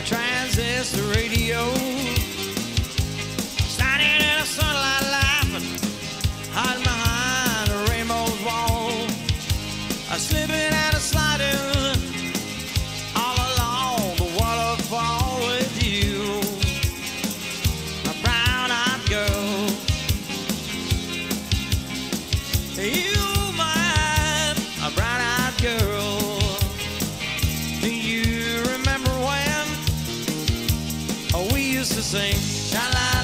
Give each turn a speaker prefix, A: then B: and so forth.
A: transistor radio, standing in the sunlight laughing, hiding behind a rainbow's wall, slipping and sliding all along the waterfall with you, a brown-eyed girl. You, mine, a brown-eyed girl. Do you remember when we used to sing sha la